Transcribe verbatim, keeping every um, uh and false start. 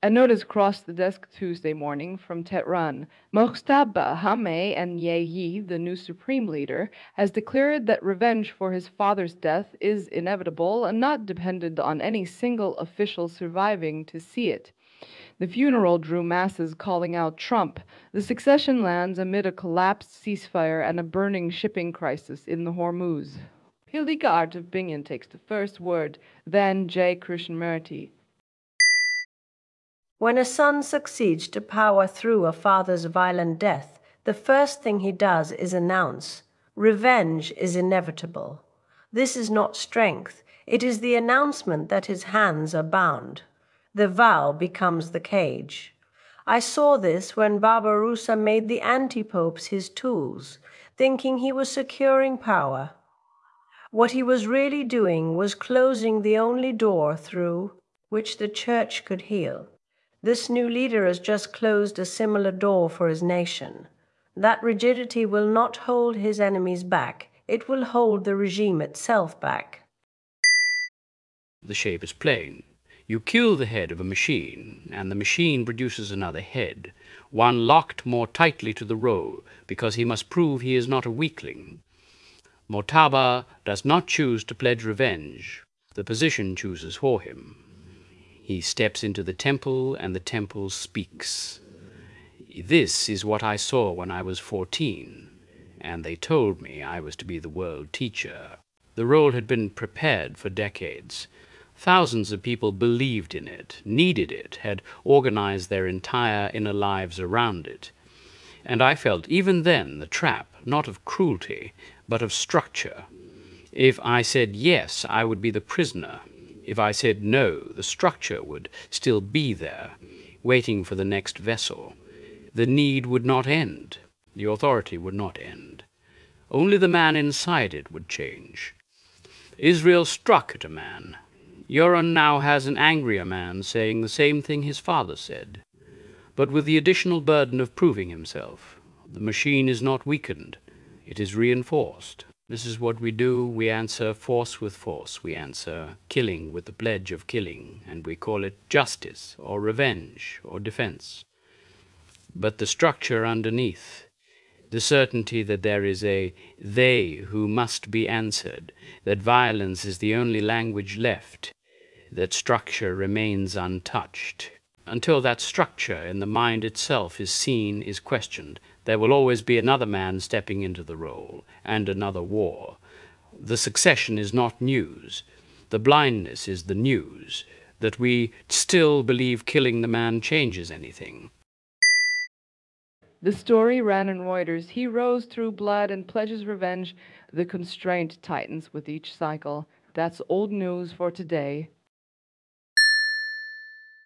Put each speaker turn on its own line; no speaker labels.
A notice crossed the desk Tuesday morning from Tehran. Mojtaba Hameh and Yehi, the new supreme leader, has declared that revenge for his father's death is inevitable and not dependent on any single official surviving to see it. The funeral drew masses calling out Trump. The succession lands amid a collapsed ceasefire and a burning shipping crisis in the Hormuz. Hildegard of Bingen takes the first word, then J. Krishnamurti.
When a son succeeds to power through a father's violent death, the first thing he does is announce, revenge is inevitable. This is not strength, it is the announcement that his hands are bound. The vow becomes the cage. I saw this when Barbarossa made the anti-popes his tools, thinking he was securing power. What he was really doing was closing the only door through which the church could heal. This new leader has just closed a similar door for his nation. That rigidity will not hold his enemies back. It will hold the regime itself back.
The shape is plain. You kill the head of a machine, and the machine produces another head, one locked more tightly to the row, because he must prove he is not a weakling. Mojtaba does not choose to pledge revenge. The position chooses for him. He steps into the temple, and the temple speaks. This is what I saw when I was fourteen, and they told me I was to be the world teacher. The role had been prepared for decades. Thousands of people believed in it, needed it, had organized their entire inner lives around it. And I felt even then the trap, not of cruelty, but of structure. If I said yes, I would be the prisoner. If I said no, the structure would still be there, waiting for the next vessel. The need would not end. The authority would not end. Only the man inside it would change. Israel struck at a man. Yoron now has an angrier man saying the same thing his father said, but with the additional burden of proving himself. The machine is not weakened. It is reinforced. This is what we do. We answer force with force. We answer killing with the pledge of killing, and we call it justice or revenge or defense. But the structure underneath, the certainty that there is a they who must be answered, that violence is the only language left, that structure remains untouched. Until that structure in the mind itself is seen, is questioned, there will always be another man stepping into the role, and another war. The succession is not news. The blindness is the news, that we still believe killing the man changes anything.
The story ran in Reuters. He rose through blood and pledges revenge. The constraint tightens with each cycle. That's old news for today.